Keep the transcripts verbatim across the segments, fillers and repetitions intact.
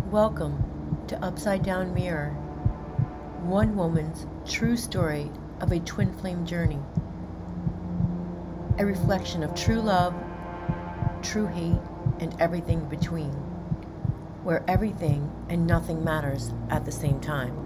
Welcome to Upside Down Mirror, one woman's true story of a twin flame journey, a reflection of true love, true hate, and everything between, where everything and nothing matters at the same time.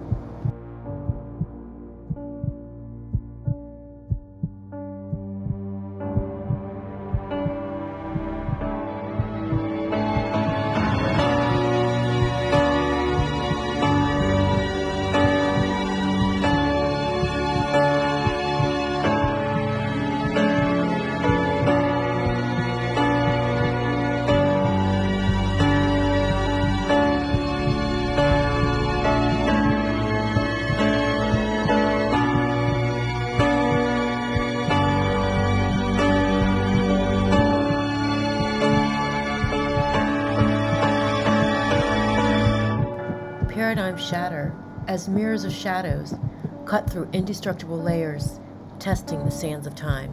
Paradigms shatter as mirrors of shadows cut through indestructible layers, testing the sands of time.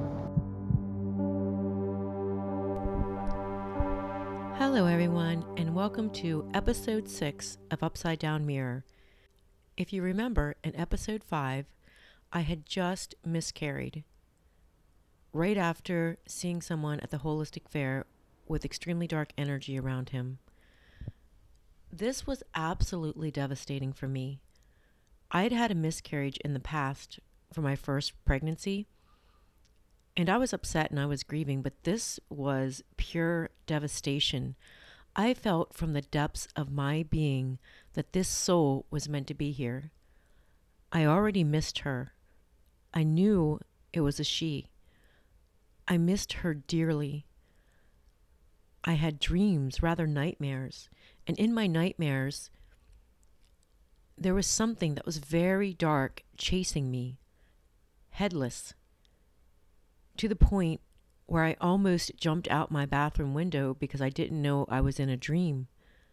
Hello, everyone, and welcome to episode six of Upside Down Mirror. If you remember, in episode five, I had just miscarried right after seeing someone at the holistic fair with extremely dark energy around him. This was absolutely devastating for me. I had had a miscarriage in the past for my first pregnancy, and I was upset and I was grieving, but this was pure devastation. I felt from the depths of my being that this soul was meant to be here. I already missed her. I knew it was a she. I missed her dearly. I had dreams, rather nightmares. And in my nightmares, there was something that was very dark chasing me, headless, to the point where I almost jumped out my bathroom window because I didn't know I was in a dream.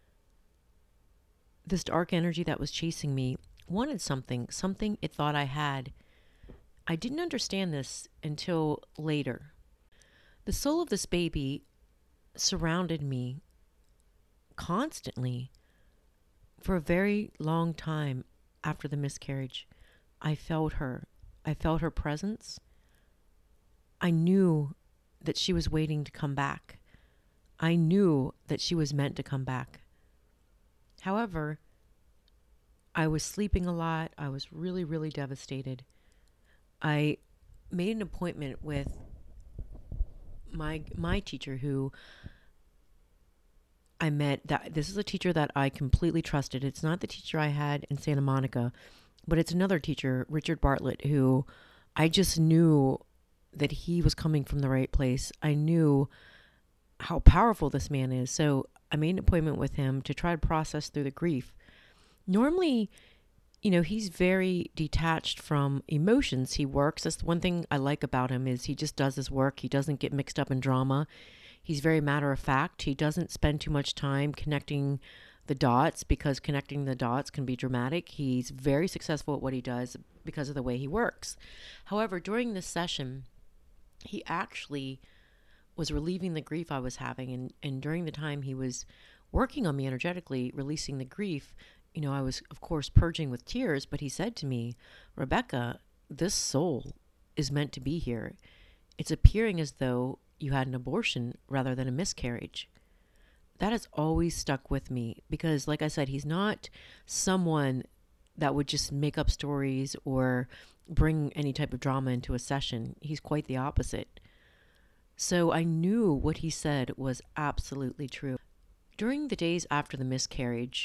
This dark energy that was chasing me wanted something, something it thought I had. I didn't understand this until later. The soul of this baby surrounded me constantly for a very long time after the miscarriage. I felt her. I felt her presence. I knew that she was waiting to come back. I knew that she was meant to come back. However, I was sleeping a lot. I was really, really devastated. I made an appointment with my my teacher who I met. That this is a teacher that I completely trusted. It's not the teacher I had in Santa Monica, but it's another teacher, Richard Bartlett, who I just knew that he was coming from the right place. I knew how powerful this man is. So I made an appointment with him to try to process through the grief. Normally, you know, he's very detached from emotions. He works. That's the one thing I like about him is he just does his work. He doesn't get mixed up in drama. He's very matter of fact. He doesn't spend too much time connecting the dots because connecting the dots can be dramatic. He's very successful at what he does because of the way he works. However, during this session, he actually was relieving the grief I was having. And, and during the time he was working on me energetically, releasing the grief, you know, I was, of course, purging with tears. But he said to me, Rebecca, this soul is meant to be here. It's appearing as though you had an abortion rather than a miscarriage. That has always stuck with me because, like I said, he's not someone that would just make up stories or bring any type of drama into a session. He's quite the opposite. So I knew what he said was absolutely true. During the days after the miscarriage,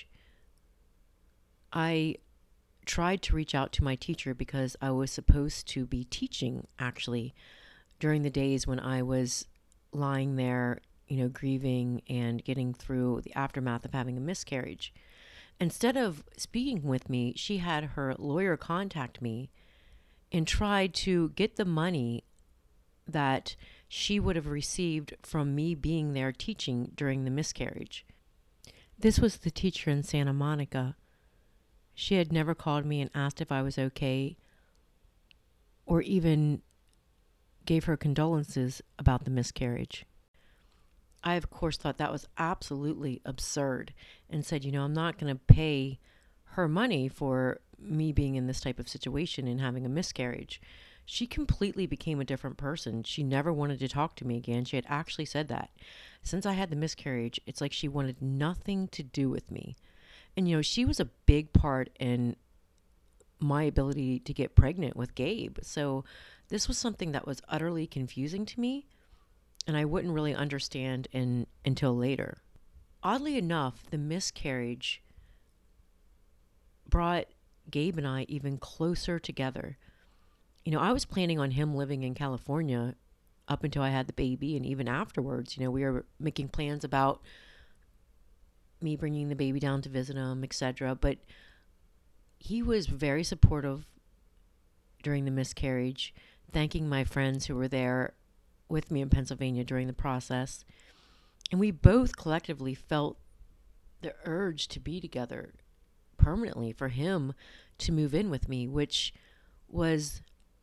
I tried to reach out to my teacher because I was supposed to be teaching, actually, during the days when I was lying there, you know, grieving and getting through the aftermath of having a miscarriage. Instead of speaking with me, she had her lawyer contact me and tried to get the money that she would have received from me being there teaching during the miscarriage. This was the teacher in Santa Monica. She had never called me and asked if I was okay or even gave her condolences about the miscarriage. I, of course, thought that was absolutely absurd and said, you know, I'm not going to pay her money for me being in this type of situation and having a miscarriage. She completely became a different person. She never wanted to talk to me again. She had actually said that. Since I had the miscarriage, it's like she wanted nothing to do with me. And, you know, she was a big part in my ability to get pregnant with Gabe. So this was something that was utterly confusing to me, and I wouldn't really understand in, until later. Oddly enough, the miscarriage brought Gabe and I even closer together. You know, I was planning on him living in California up until I had the baby, and even afterwards. You know, we were making plans about me bringing the baby down to visit him, et cetera. But he was very supportive during the miscarriage, thanking my friends who were there with me in Pennsylvania during the process. And we both collectively felt the urge to be together permanently, for him to move in with me, which was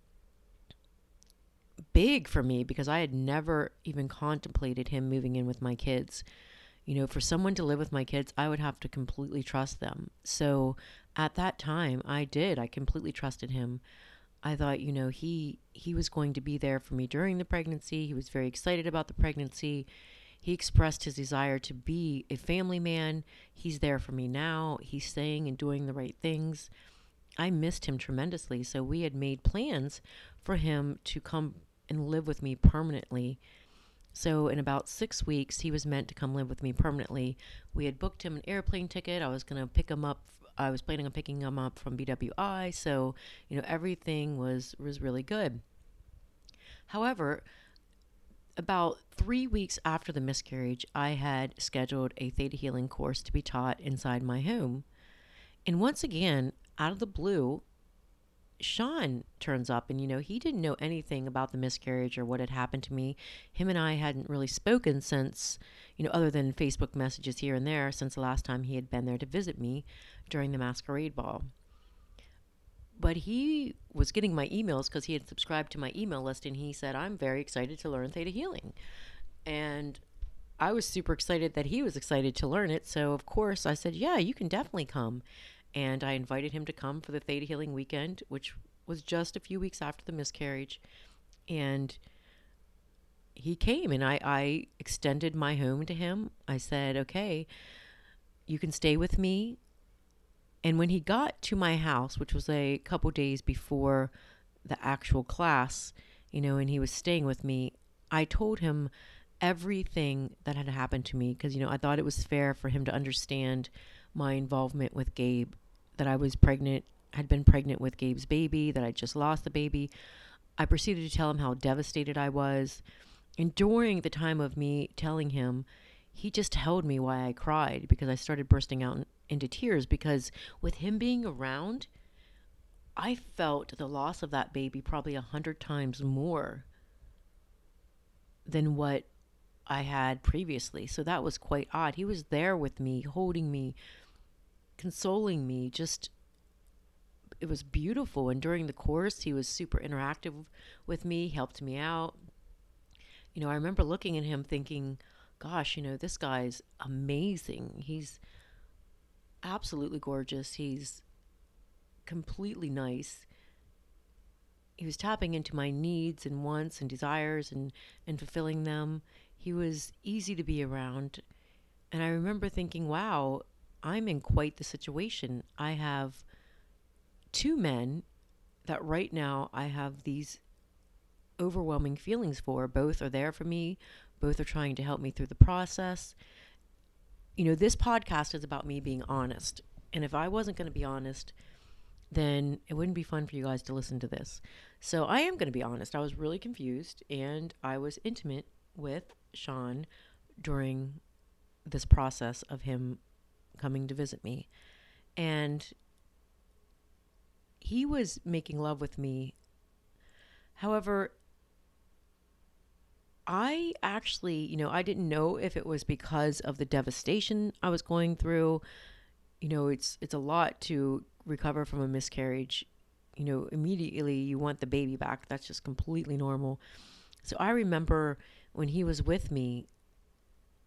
big for me because I had never even contemplated him moving in with my kids. You know, for someone to live with my kids, I would have to completely trust them. So at that time, I did. I completely trusted him. I thought, you know, he he was going to be there for me during the pregnancy. He was very excited about the pregnancy. He expressed his desire to be a family man. He's there for me now. He's saying and doing the right things. I missed him tremendously. So we had made plans for him to come and live with me permanently. So in about six weeks, he was meant to come live with me permanently. We had booked him an airplane ticket. I was going to pick him up. I was planning on picking him up from B W I. So, you know, everything was, was really good. However, about three weeks after the miscarriage, I had scheduled a theta healing course to be taught inside my home. And once again, out of the blue, Sean turns up, and, you know, he didn't know anything about the miscarriage or what had happened to me. Him and I hadn't really spoken since, you know, other than Facebook messages here and there, since the last time he had been there to visit me during the masquerade ball. But he was getting my emails because he had subscribed to my email list, and he said, I'm very excited to learn theta healing. And I was super excited that he was excited to learn it. So, of course, I said, yeah, you can definitely come. And I invited him to come for the theta healing weekend, which was just a few weeks after the miscarriage. And he came, and I, I extended my home to him. I said, okay, you can stay with me. And when he got to my house, which was a couple days before the actual class, you know, and he was staying with me, I told him everything that had happened to me because, you know, I thought it was fair for him to understand my involvement with Gabe, that I was pregnant, had been pregnant with Gabe's baby, that I just lost the baby. I proceeded to tell him how devastated I was. And during the time of me telling him, he just held me while I cried because I started bursting out into tears because with him being around, I felt the loss of that baby probably a hundred times more than what I had previously. So that was quite odd. He was there with me, holding me, consoling me. Just, it was beautiful. And during the course, he was super interactive with me, helped me out. You know, I remember looking at him thinking, gosh, you know, this guy's amazing. He's absolutely gorgeous. He's completely nice. He was tapping into my needs and wants and desires and, and fulfilling them. He was easy to be around. And I remember thinking, wow, I'm in quite the situation. I have two men that right now I have these overwhelming feelings for. Both are there for me. Both are trying to help me through the process. You know, this podcast is about me being honest. And if I wasn't going to be honest, then it wouldn't be fun for you guys to listen to this. So I am going to be honest. I was really confused, and I was intimate with Sean during this process of him coming to visit me. And he was making love with me. However, I actually, you know, I didn't know if it was because of the devastation I was going through. You know, it's it's a lot to recover from a miscarriage. You know, immediately you want the baby back. That's just completely normal. So I remember when he was with me,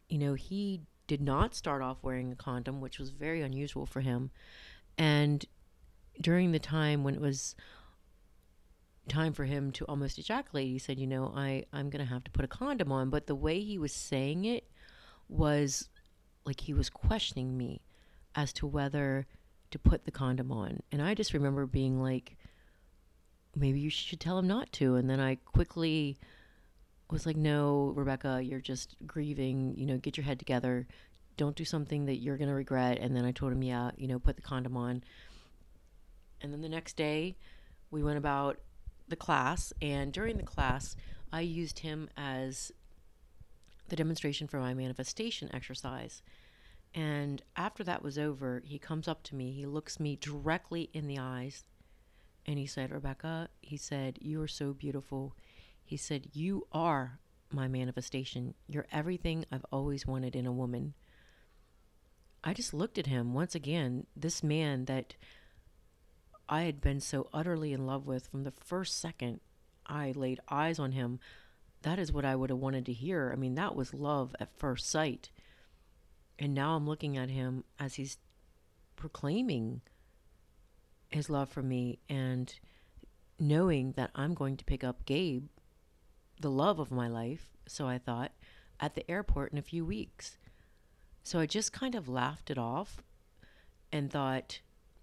you know, he did not start off wearing a condom, which was very unusual for him. And during the time when it was time for him to almost ejaculate, he said, you know, I, I'm going to have to put a condom on. But the way he was saying it was like he was questioning me as to whether to put the condom on. And I just remember being like, maybe you should tell him not to. And then I quickly was like, no, Rebecca, you're just grieving, you know, get your head together. Don't do something that you're going to regret. And then I told him, yeah, you know, put the condom on. And then the next day, we went about the class. And during the class, I used him as the demonstration for my manifestation exercise. And after that was over, he comes up to me. He looks me directly in the eyes. And he said, Rebecca, he said, you are so beautiful. He said, you are my manifestation. You're everything I've always wanted in a woman. I just looked at him once again, this man that I had been so utterly in love with from the first second I laid eyes on him. That is what I would have wanted to hear. I mean, that was love at first sight. And now I'm looking at him as he's proclaiming his love for me and knowing that I'm going to pick up Gabe, the love of my life, so I thought, at the airport in a few weeks. So I just kind of laughed it off and thought,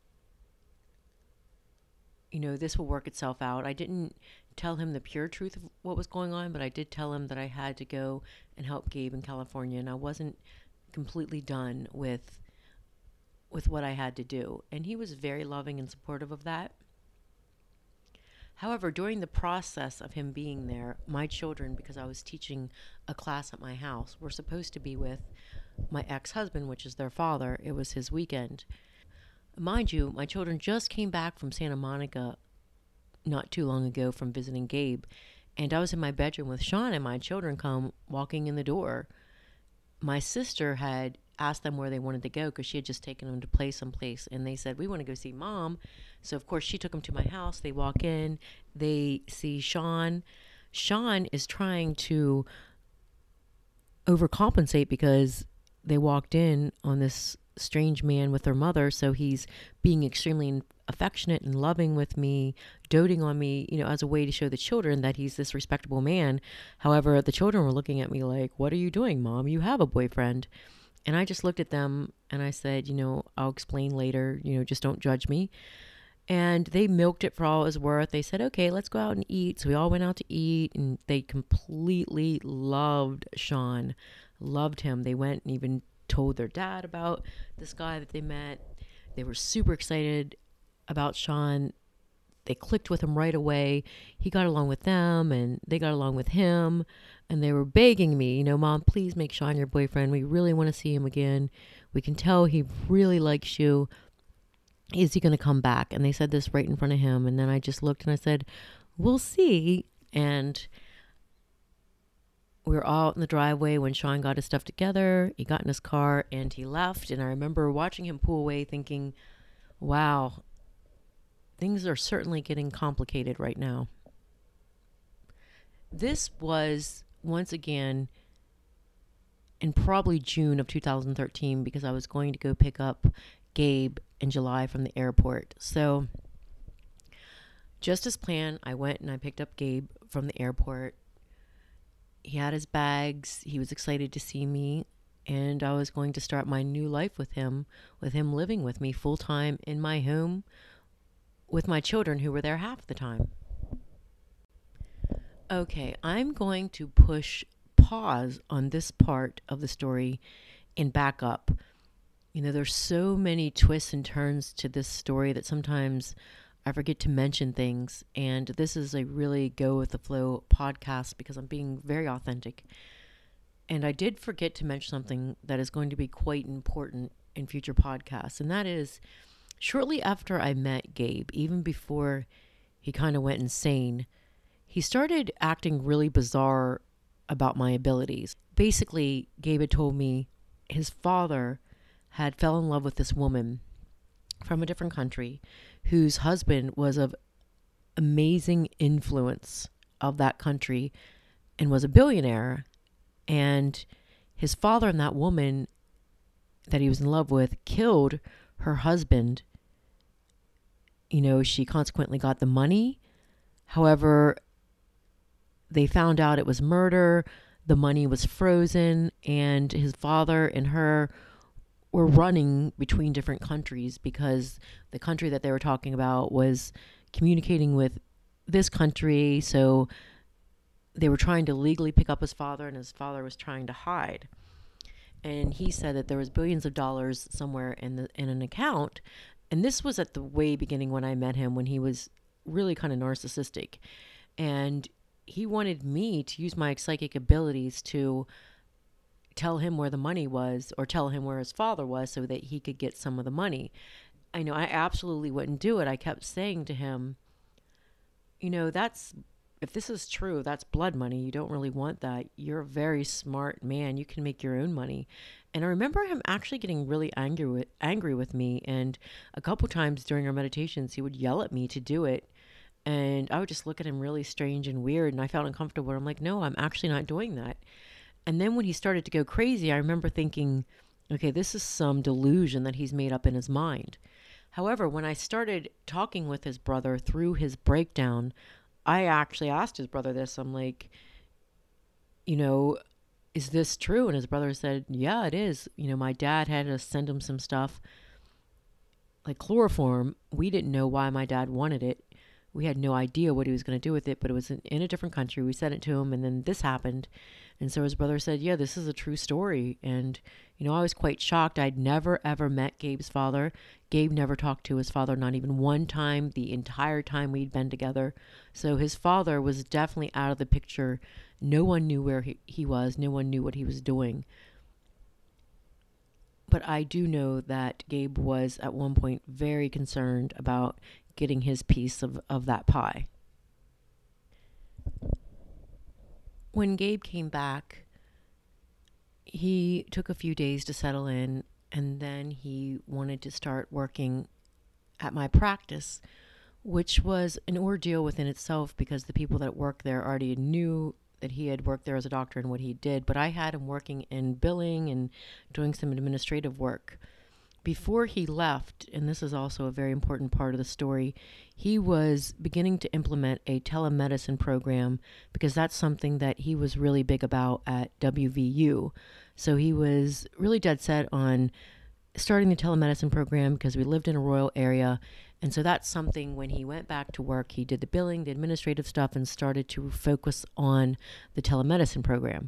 you know, this will work itself out. I didn't tell him the pure truth of what was going on, but I did tell him that I had to go and help Gabe in California, and I wasn't completely done with with what I had to do. And he was very loving and supportive of that. However, during the process of him being there, my children, because I was teaching a class at my house, were supposed to be with my ex-husband, which is their father. It was his weekend. Mind you, my children just came back from Santa Monica not too long ago from visiting Gabe. And I was in my bedroom with Sean, and my children come walking in the door. My sister had asked them where they wanted to go because she had just taken them to play someplace. And they said, we want to go see Mom. So, of course, she took them to my house. They walk in. They see Sean. Sean is trying to overcompensate because they walked in on this strange man with their mother. So he's being extremely affectionate and loving with me, doting on me, you know, as a way to show the children that he's this respectable man. However, the children were looking at me like, what are you doing, Mom? You have a boyfriend. And I just looked at them and I said, you know, I'll explain later, you know, just don't judge me. And they milked it for all it was worth. They said, okay, let's go out and eat. So we all went out to eat, and they completely loved Sean, loved him. They went and even told their dad about this guy that they met. They were super excited about Sean. They clicked with him right away. He got along with them and they got along with him. And they were begging me, you know, Mom, please make Sean your boyfriend. We really want to see him again. We can tell he really likes you. Is he going to come back? And they said this right in front of him. And then I just looked and I said, we'll see. And we were all out in the driveway when Sean got his stuff together. He got in his car and he left. And I remember watching him pull away thinking, wow, things are certainly getting complicated right now. This was, once again, in probably June of two thousand thirteen, because I was going to go pick up Gabe in July from the airport. So, just as planned, I went and I picked up Gabe from the airport. He had his bags. He was excited to see me. And I was going to start my new life with him, with him living with me full time in my home with my children who were there half the time. Okay, I'm going to push pause on this part of the story and back up. You know, there's so many twists and turns to this story that sometimes I forget to mention things. And this is a really go with the flow podcast because I'm being very authentic. And I did forget to mention something that is going to be quite important in future podcasts. And that is, shortly after I met Gabe, even before he kind of went insane, he started acting really bizarre about my abilities. Basically, Gabe had told me his father had fell in love with this woman from a different country whose husband was of amazing influence of that country and was a billionaire. And his father and that woman that he was in love with killed her husband. You know, she consequently got the money. However, they found out it was murder. The money was frozen, and his father and her were running between different countries because the country that they were talking about was communicating with this country. So they were trying to legally pick up his father, and his father was trying to hide. And he said that there was billions of dollars somewhere in the in an account. And this was at the way beginning when I met him, when he was really kind of narcissistic. And he wanted me to use my psychic abilities to tell him where the money was, or tell him where his father was, so that he could get some of the money. I know I absolutely wouldn't do it. I kept saying to him, you know, that's, if this is true, that's blood money. You don't really want that. You're a very smart man. You can make your own money. And I remember him actually getting really angry with, angry with me. And a couple times during our meditations, he would yell at me to do it. And I would just look at him really strange and weird. And I felt uncomfortable. I'm like, no, I'm actually not doing that. And then when he started to go crazy, I remember thinking, okay, this is some delusion that he's made up in his mind. However, when I started talking with his brother through his breakdown, I actually asked his brother this. I'm like, you know, is this true? And his brother said, yeah, it is. You know, my dad had to send him some stuff like chloroform. We didn't know why my dad wanted it. We had no idea what he was going to do with it, but it was in, in a different country. We sent it to him, and then this happened. And so his brother said, yeah, this is a true story. And, you know, I was quite shocked. I'd never, ever met Gabe's father. Gabe never talked to his father, not even one time the entire time we'd been together. So his father was definitely out of the picture. No one knew where he, he was. No one knew what he was doing. But I do know that Gabe was at one point very concerned about getting his piece of, of that pie. When Gabe came back, he took a few days to settle in, and then he wanted to start working at my practice, which was an ordeal within itself because the people that worked there already knew that he had worked there as a doctor and what he did. But I had him working in billing and doing some administrative work. Before he left, and this is also a very important part of the story, he was beginning to implement a telemedicine program because that's something that he was really big about at W V U. So he was really dead set on starting the telemedicine program because we lived in a rural area. And so that's something when he went back to work, he did the billing, the administrative stuff, and started to focus on the telemedicine program.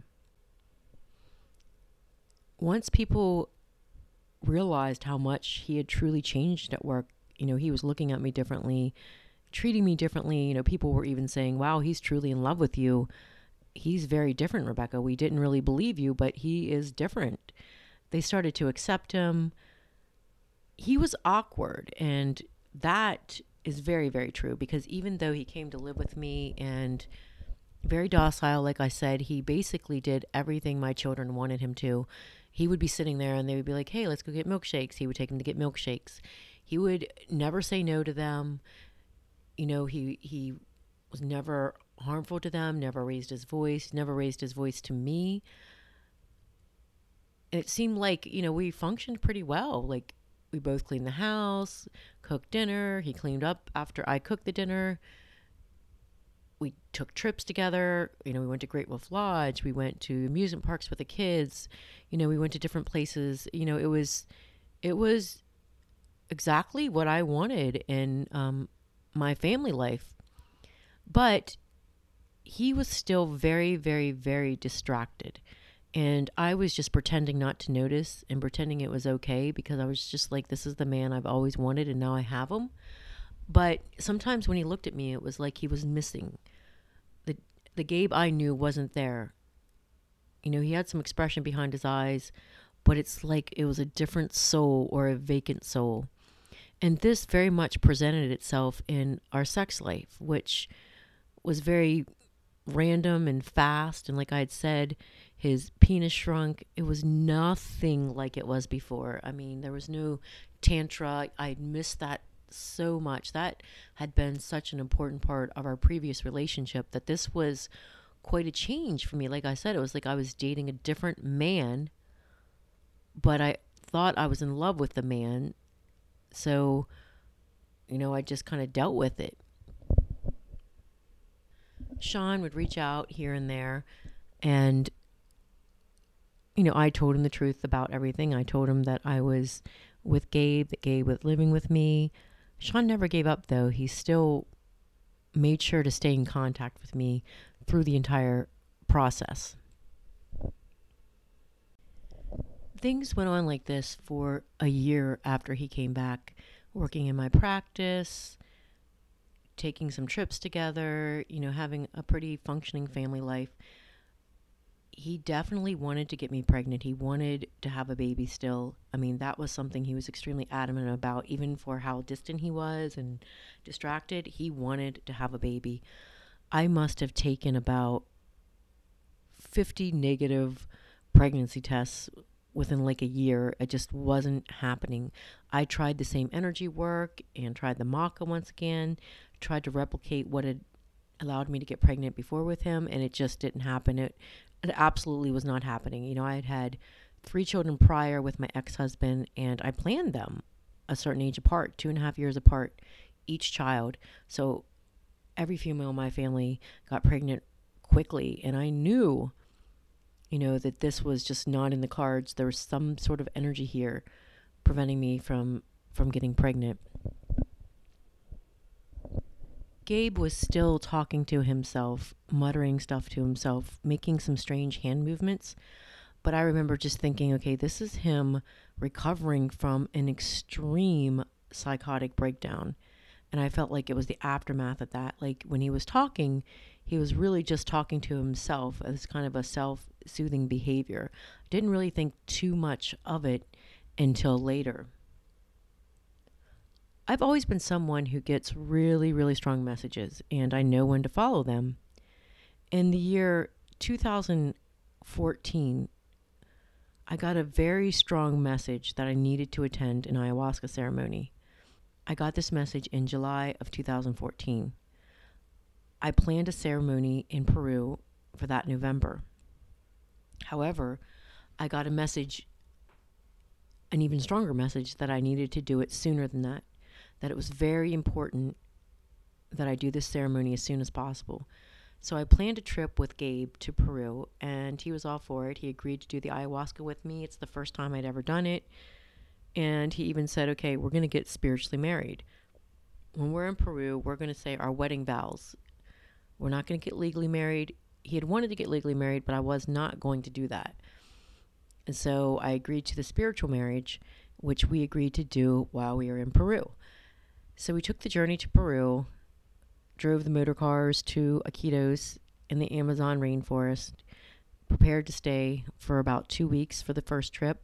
Once people realized how much he had truly changed at work, you know, he was looking at me differently, treating me differently. You know, people were even saying, wow, he's truly in love with you. He's very different, Rebecca. We didn't really believe you, but he is different. They started to accept him. He was awkward, and that is very, very true because even though he came to live with me and very docile, like I said, he basically did everything my children wanted him to. He would be sitting there and they would be like, hey, let's go get milkshakes. He would take them to get milkshakes. He would never say no to them. You know, he he was never harmful to them, never raised his voice, never raised his voice to me. And it seemed like, you know, we functioned pretty well. Like, we both cleaned the house, cooked dinner. He cleaned up after I cooked the dinner. We took trips together. You know, we went to Great Wolf Lodge. We went to amusement parks with the kids. You know, we went to different places. You know, it was, it was exactly what I wanted in um, my family life. But he was still very, very, very distracted. And I was just pretending not to notice and pretending it was okay because I was just like, this is the man I've always wanted and now I have him. But sometimes when he looked at me, it was like he was missing. The the Gabe I knew wasn't there. You know, he had some expression behind his eyes, but it's like it was a different soul or a vacant soul. And this very much presented itself in our sex life, which was very random and fast. And like I had said, his penis shrunk. It was nothing like it was before. I mean, there was no tantra. I missed that so much. That had been such an important part of our previous relationship that this was quite a change for me. Like I said, it was like I was dating a different man, but I thought I was in love with the man. So, you know, I just kind of dealt with it. Sean would reach out here and there, and, you know, I told him the truth about everything. I told him that I was with Gabe, that Gabe was living with me. Sean never gave up, though. He still made sure to stay in contact with me through the entire process. Things went on like this for a year after he came back, working in my practice, taking some trips together, you know, having a pretty functioning family life. He definitely wanted to get me pregnant. He wanted to have a baby still. I mean, that was something he was extremely adamant about, even for how distant he was and distracted. He wanted to have a baby. I must have taken about fifty negative pregnancy tests within like a year. It just wasn't happening. I tried the same energy work and tried the maca once again, tried to replicate what had allowed me to get pregnant before with him, and it just didn't happen. It, it absolutely was not happening. You know, I had had three children prior with my ex-husband, and I planned them a certain age apart, two and a half years apart, each child. So every female in my family got pregnant quickly, and I knew, you know, that this was just not in the cards. There was some sort of energy here preventing me from from getting pregnant. Gabe was still talking to himself, muttering stuff to himself, making some strange hand movements. But I remember just thinking, okay, this is him recovering from an extreme psychotic breakdown. And I felt like it was the aftermath of that. Like when he was talking, he was really just talking to himself as kind of a self-soothing behavior. Didn't really think too much of it until later. I've always been someone who gets really, really strong messages, and I know when to follow them. In the year two thousand fourteen, I got a very strong message that I needed to attend an ayahuasca ceremony. I got this message in July of two thousand fourteen. I planned a ceremony in Peru for that November. However, I got a message, an even stronger message, that I needed to do it sooner than that. That it was very important that I do this ceremony as soon as possible. So I planned a trip with Gabe to Peru, and he was all for it. He agreed to do the ayahuasca with me. It's the first time I'd ever done it. And he even said, okay, we're going to get spiritually married. When we're in Peru, we're going to say our wedding vows. We're not going to get legally married. He had wanted to get legally married, but I was not going to do that. And so I agreed to the spiritual marriage, which we agreed to do while we were in Peru. So we took the journey to Peru, drove the motor cars to Iquitos in the Amazon rainforest, prepared to stay for about two weeks for the first trip.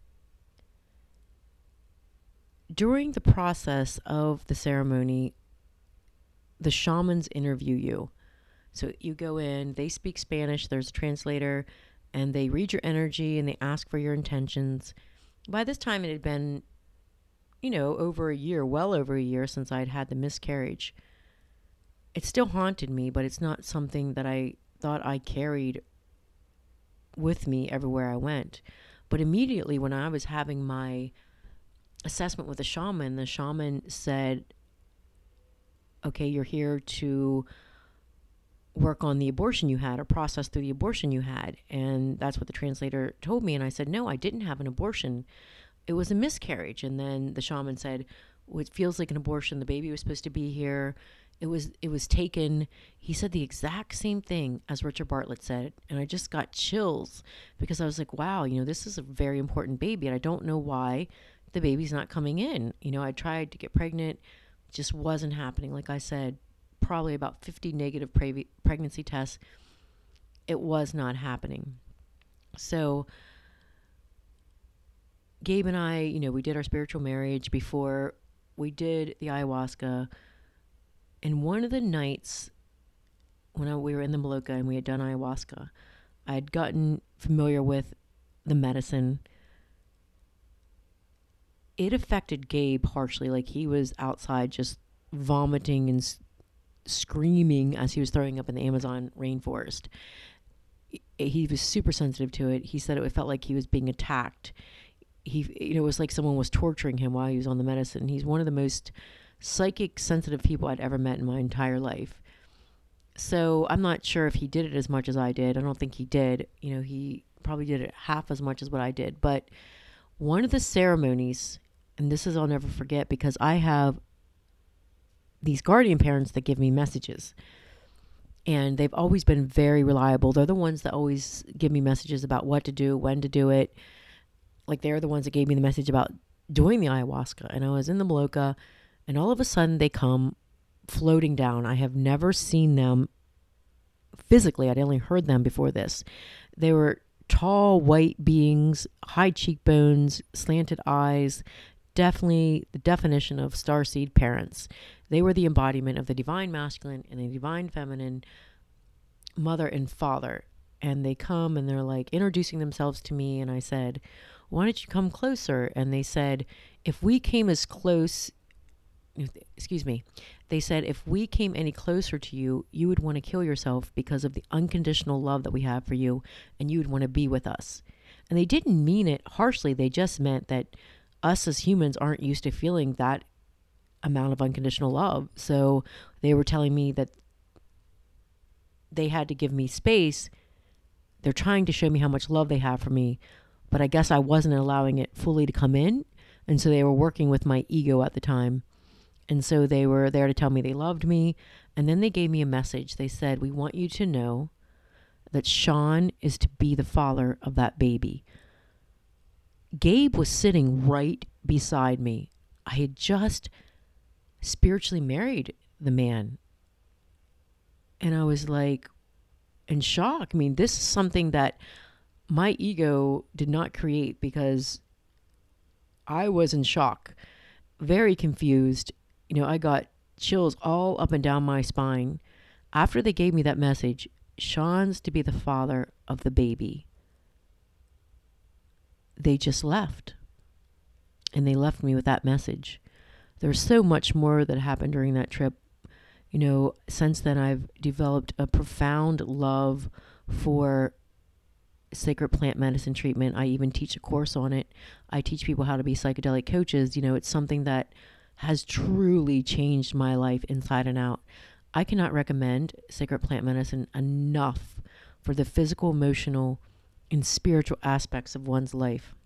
During the process of the ceremony, the shamans interview you. So you go in, they speak Spanish, there's a translator, and they read your energy and they ask for your intentions. By this time, it had been, you know, over a year, well over a year since I'd had the miscarriage. It still haunted me, but it's not something that I thought I carried with me everywhere I went. But immediately when I was having my assessment with the shaman, the shaman said, okay, you're here to work on the abortion you had or process through the abortion you had. And that's what the translator told me. And I said, no, I didn't have an abortion. It was a miscarriage. And then the shaman said, well, it feels like an abortion. The baby was supposed to be here. It was, it was taken. He said the exact same thing as Richard Bartlett said. And I just got chills because I was like, wow, you know, this is a very important baby. And I don't know why the baby's not coming in. You know, I tried to get pregnant, just wasn't happening. Like I said, probably about fifty negative pre- pregnancy tests. It was not happening. So Gabe and I, you know, we did our spiritual marriage before we did the ayahuasca. And one of the nights when I, we were in the Maloka and we had done ayahuasca, I had gotten familiar with the medicine. It affected Gabe harshly. Like he was outside just vomiting and screaming as he was throwing up in the Amazon rainforest. He was super sensitive to it. He said it felt like he was being attacked. He, you know, it was like someone was torturing him while he was on the medicine. He's one of the most psychic sensitive people I'd ever met in my entire life. So I'm not sure if he did it as much as I did. I don't think he did. You know, he probably did it half as much as what I did. But one of the ceremonies, and this is I'll never forget, because I have these guardian parents that give me messages. And they've always been very reliable. They're the ones that always give me messages about what to do, when to do it. Like, they're the ones that gave me the message about doing the ayahuasca. And I was in the Maloka, and all of a sudden they come floating down. I have never seen them physically. I'd only heard them before this. They were tall, white beings, high cheekbones, slanted eyes, definitely the definition of starseed parents. They were the embodiment of the divine masculine and the divine feminine, mother and father. And they come and they're like introducing themselves to me. And I said, why don't you come closer? And they said, if we came as close, excuse me, they said, if we came any closer to you, you would want to kill yourself because of the unconditional love that we have for you, and you would want to be with us. And they didn't mean it harshly. They just meant that us as humans aren't used to feeling that amount of unconditional love. So they were telling me that they had to give me space. They're trying to show me how much love they have for me, but I guess I wasn't allowing it fully to come in. And so they were working with my ego at the time. And so they were there to tell me they loved me. And then they gave me a message. They said, we want you to know that Sean is to be the father of that baby. Gabe was sitting right beside me. I had just spiritually married the man. And I was like in shock. I mean, this is something that my ego did not create, because I was in shock, very confused. You know, I got chills all up and down my spine. After they gave me that message, Sean's to be the father of the baby, they just left. And they left me with that message. There's so much more that happened during that trip. You know, since then I've developed a profound love for sacred plant medicine treatment. I even teach a course on it. I teach people how to be psychedelic coaches. You know, it's something that has truly changed my life inside and out. I cannot recommend sacred plant medicine enough for the physical, emotional, and spiritual aspects of one's life.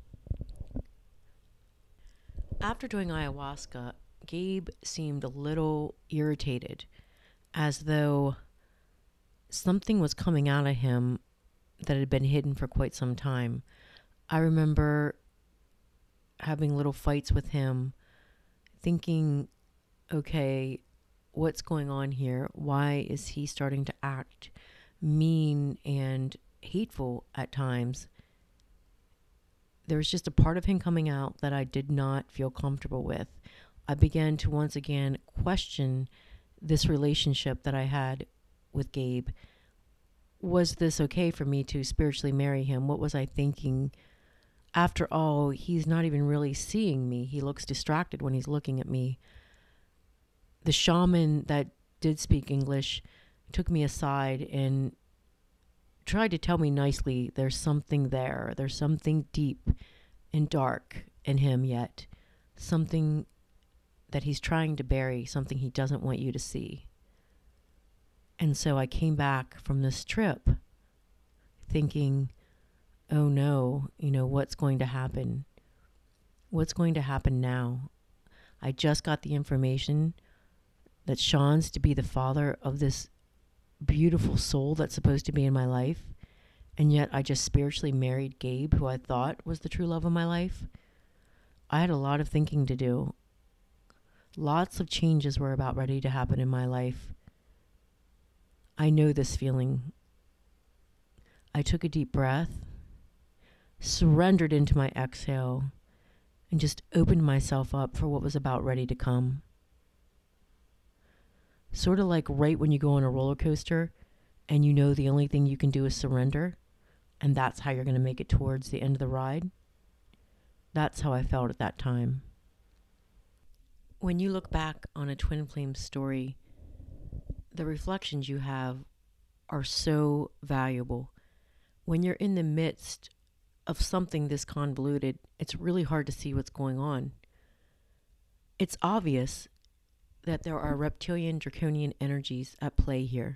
After doing ayahuasca, Gabe seemed a little irritated, as though something was coming out of him that had been hidden for quite some time. I remember having little fights with him, thinking, okay, what's going on here? Why is he starting to act mean and hateful at times? There was just a part of him coming out that I did not feel comfortable with. I began to once again question this relationship that I had with Gabe. Was this okay for me to spiritually marry him? What was I thinking? After all, he's not even really seeing me. He looks distracted when he's looking at me. The shaman that did speak English took me aside and tried to tell me nicely, there's something there. There's something deep and dark in him yet. Something that he's trying to bury, something he doesn't want you to see. And so I came back from this trip thinking, oh no, you know, what's going to happen? What's going to happen now? I just got the information that Sean's to be the father of this beautiful soul that's supposed to be in my life. And yet I just spiritually married Gabe, who I thought was the true love of my life. I had a lot of thinking to do. Lots of changes were about ready to happen in my life. I know this feeling. I took a deep breath, surrendered into my exhale, and just opened myself up for what was about ready to come. Sort of like right when you go on a roller coaster and you know the only thing you can do is surrender, and that's how you're going to make it towards the end of the ride. That's how I felt at that time. When you look back on a twin flame story, the reflections you have are so valuable. When you're in the midst of something this convoluted, it's really hard to see what's going on. It's obvious that there are reptilian draconian energies at play here.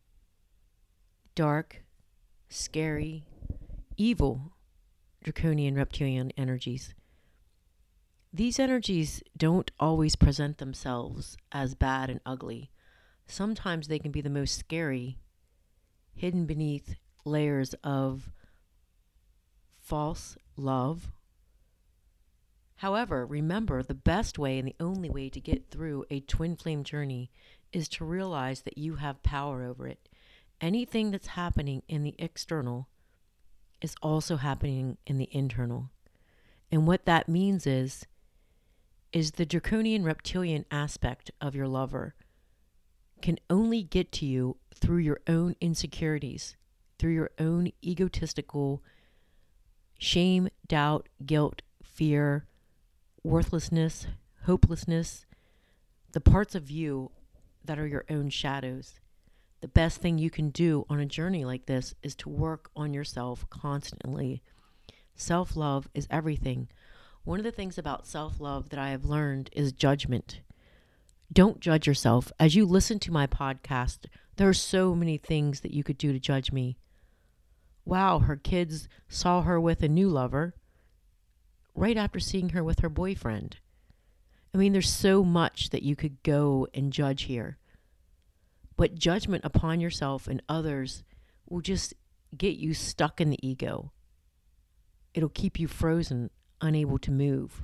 Dark, scary, evil draconian reptilian energies. These energies don't always present themselves as bad and ugly. Sometimes they can be the most scary, hidden beneath layers of false love. However, remember, the best way and the only way to get through a twin flame journey is to realize that you have power over it. Anything that's happening in the external is also happening in the internal. And what that means is, is the draconian reptilian aspect of your lover can only get to you through your own insecurities, through your own egotistical shame, doubt, guilt, fear, worthlessness, hopelessness, the parts of you that are your own shadows. The best thing you can do on a journey like this is to work on yourself constantly. Self-love is everything. One of the things about self-love that I have learned is judgment. Don't judge yourself. As you listen to my podcast, there are so many things that you could do to judge me. Wow, her kids saw her with a new lover right after seeing her with her boyfriend. I mean, there's so much that you could go and judge here. But judgment upon yourself and others will just get you stuck in the ego. It'll keep you frozen, unable to move.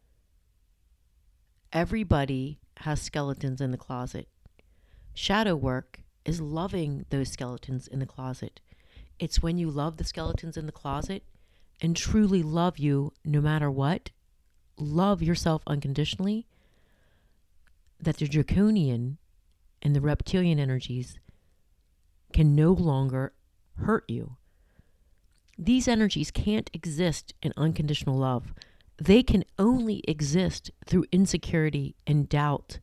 Everybody has skeletons in the closet. Shadow work is loving those skeletons in the closet. It's when you love the skeletons in the closet and truly love you no matter what, love yourself unconditionally, that the draconian and the reptilian energies can no longer hurt you. These energies can't exist in unconditional love. They can only exist through insecurity and doubt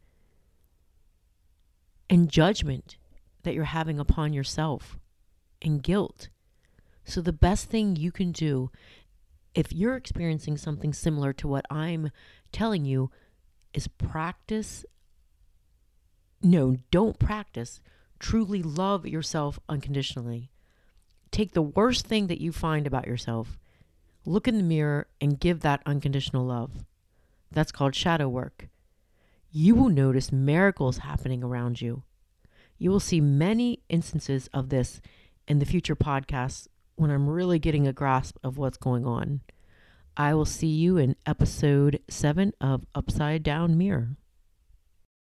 and judgment that you're having upon yourself and guilt. So the best thing you can do, if you're experiencing something similar to what I'm telling you, is practice. No, don't practice. Truly love yourself unconditionally. Take the worst thing that you find about yourself, look in the mirror, and give that unconditional love. That's called shadow work. You will notice miracles happening around you. You will see many instances of this in the future podcasts when I'm really getting a grasp of what's going on. I will see you in episode seven of Upside Down Mirror.